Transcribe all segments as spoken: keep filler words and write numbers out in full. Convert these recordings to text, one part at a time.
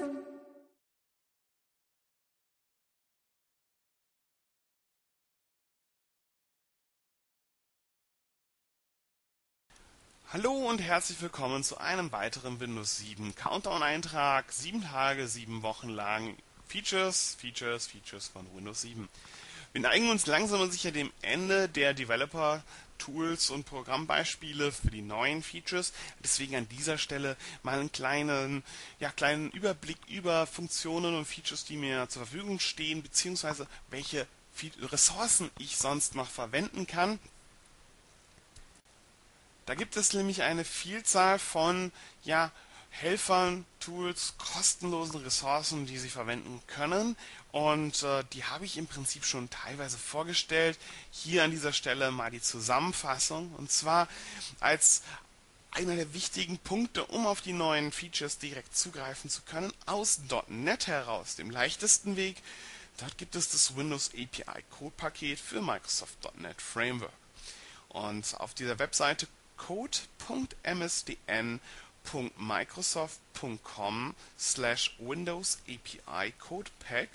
Hallo und herzlich willkommen zu einem weiteren Windows sieben Countdown-Eintrag. Sieben Tage, sieben Wochen lang Features, Features, Features von Windows sieben. Wir neigen uns langsam und sicher dem Ende der Developer-Tools und Programmbeispiele für die neuen Features. Deswegen an dieser Stelle mal einen kleinen, ja, kleinen Überblick über Funktionen und Features, die mir zur Verfügung stehen, beziehungsweise welche Ressourcen ich sonst noch verwenden kann. Da gibt es nämlich eine Vielzahl von, ja, Helfern, Tools, kostenlosen Ressourcen, die Sie verwenden können. Und äh, die habe ich im Prinzip schon teilweise vorgestellt. Hier an dieser Stelle mal die Zusammenfassung. Und zwar als einer der wichtigen Punkte, um auf die neuen Features direkt zugreifen zu können, aus .NET heraus, dem leichtesten Weg. Dort gibt es das Windows A P I Code Paket für Microsoft Punkt net Framework. Und auf dieser Webseite code punkt m s d n punkt microsoft punkt com slash Windows A P I Code Pack,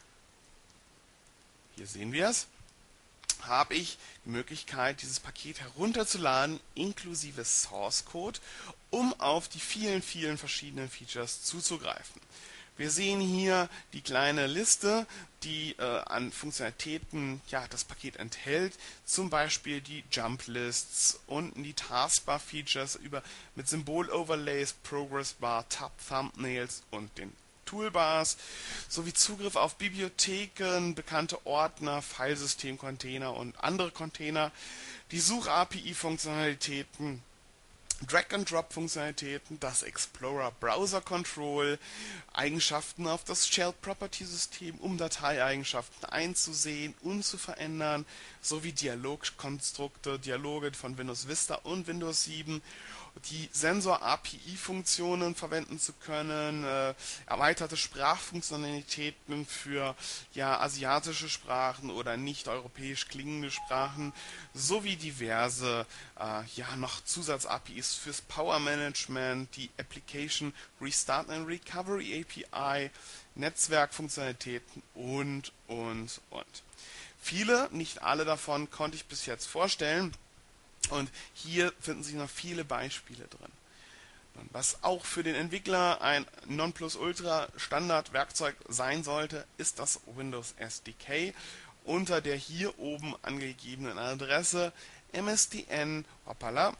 hier sehen wir es, habe ich die Möglichkeit, dieses Paket herunterzuladen, inklusive Source Code, um auf die vielen, vielen verschiedenen Features zuzugreifen. Wir sehen hier die kleine Liste, die äh, an Funktionalitäten ja, das Paket enthält, zum Beispiel die Jump Lists, unten die Taskbar Features über, mit Symbol-Overlays, Progress Bar, Tab Thumbnails und den Toolbars, sowie Zugriff auf Bibliotheken, bekannte Ordner, Filesystem-Container und andere Container, die Such-A P I-Funktionalitäten, Drag-and-Drop-Funktionalitäten, das Explorer Browser Control, Eigenschaften auf das Shell Property System, um Dateieigenschaften einzusehen und zu verändern, sowie Dialogkonstrukte, Dialoge von Windows Vista und Windows sieben, die Sensor-A P I-Funktionen verwenden zu können, äh, erweiterte Sprachfunktionalitäten für ja, asiatische Sprachen oder nicht europäisch klingende Sprachen, sowie diverse äh, ja, noch Zusatz-A P Is fürs Power Management, die Application Restart and Recovery A P I, Netzwerkfunktionalitäten und, und, und. Viele, nicht alle davon konnte ich bis jetzt vorstellen. Und hier finden sich noch viele Beispiele drin. Was auch für den Entwickler ein Nonplusultra-Standardwerkzeug sein sollte, ist das Windows S D K unter der hier oben angegebenen Adresse msdn, hoppala,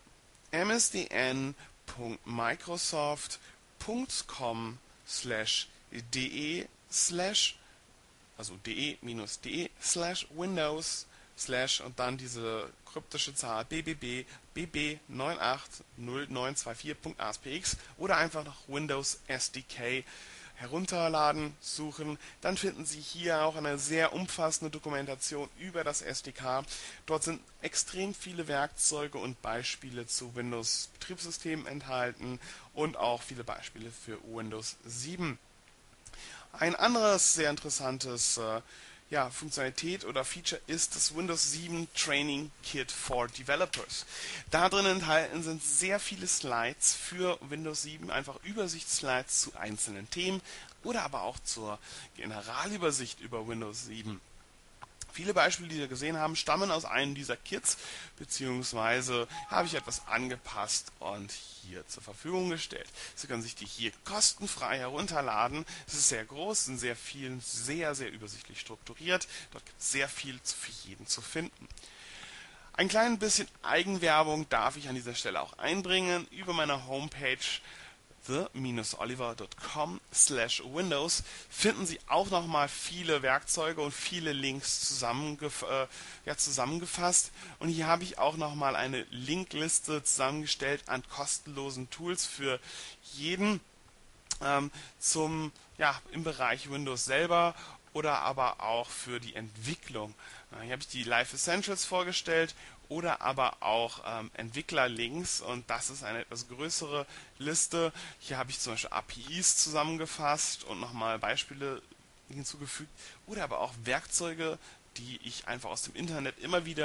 msdn punkt microsoft punkt com slash de slash, also de minus de slash Windows slash und dann diese kryptische Zahl b b b b b neun acht null neun zwei vier punkt a s p x oder einfach nach Windows S D K herunterladen, suchen. Dann finden Sie hier auch eine sehr umfassende Dokumentation über das S D K. Dort sind extrem viele Werkzeuge und Beispiele zu Windows Betriebssystemen enthalten und auch viele Beispiele für Windows sieben. Ein anderes sehr interessantes äh, ja, Funktionalität oder Feature ist das Windows sieben Training Kit for Developers. Da drin enthalten sind sehr viele Slides für Windows sieben, einfach Übersichtsslides zu einzelnen Themen oder aber auch zur Generalübersicht über Windows sieben. Viele Beispiele, die wir gesehen haben, stammen aus einem dieser Kits, beziehungsweise habe ich etwas angepasst und hier zur Verfügung gestellt. Sie können sich die hier kostenfrei herunterladen. Es ist sehr groß, in sehr vielen, sehr, sehr übersichtlich strukturiert. Dort gibt es sehr viel für jeden zu finden. Ein klein bisschen Eigenwerbung darf ich an dieser Stelle auch einbringen. Über meine Homepage the dash oliver punkt com slash windows finden Sie auch nochmal viele Werkzeuge und viele Links zusammengef äh, ja, zusammengefasst. Und hier habe ich auch nochmal eine Linkliste zusammengestellt an kostenlosen Tools für jeden ähm, zum, ja, im Bereich Windows selber oder aber auch für die Entwicklung. Hier habe ich die Live Essentials vorgestellt oder aber auch ähm, Entwicklerlinks, und das ist eine etwas größere Liste. Hier habe ich zum Beispiel A P Is zusammengefasst und nochmal Beispiele hinzugefügt oder aber auch Werkzeuge, die ich einfach aus dem Internet immer wieder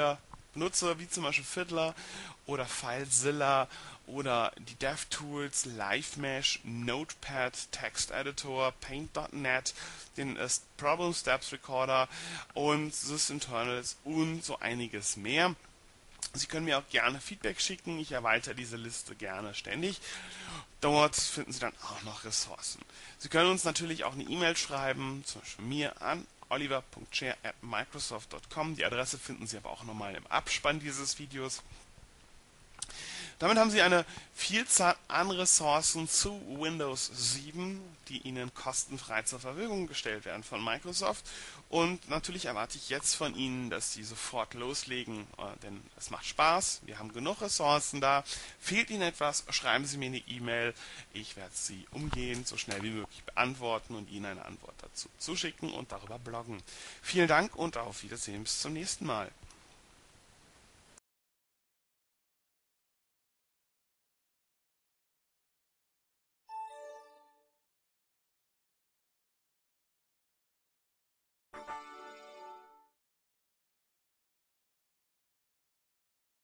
benutze, wie zum Beispiel Fiddler oder FileZilla oder die DevTools, LiveMesh, Notepad, Text Editor, Paint Punkt net, den äh, Problem Steps Recorder und Sysinternals und so einiges mehr. Sie können mir auch gerne Feedback schicken, ich erweitere diese Liste gerne ständig. Dort finden Sie dann auch noch Ressourcen. Sie können uns natürlich auch eine E-Mail schreiben, zum Beispiel mir an oliver punkt chair at microsoft punkt com. Die Adresse finden Sie aber auch nochmal im Abspann dieses Videos. Damit haben Sie eine Vielzahl an Ressourcen zu Windows sieben, die Ihnen kostenfrei zur Verfügung gestellt werden von Microsoft. Und natürlich erwarte ich jetzt von Ihnen, dass Sie sofort loslegen, denn es macht Spaß. Wir haben genug Ressourcen da. Fehlt Ihnen etwas, schreiben Sie mir eine E-Mail. Ich werde sie umgehend so schnell wie möglich beantworten und Ihnen eine Antwort dazu zuschicken und darüber bloggen. Vielen Dank und auf Wiedersehen bis zum nächsten Mal.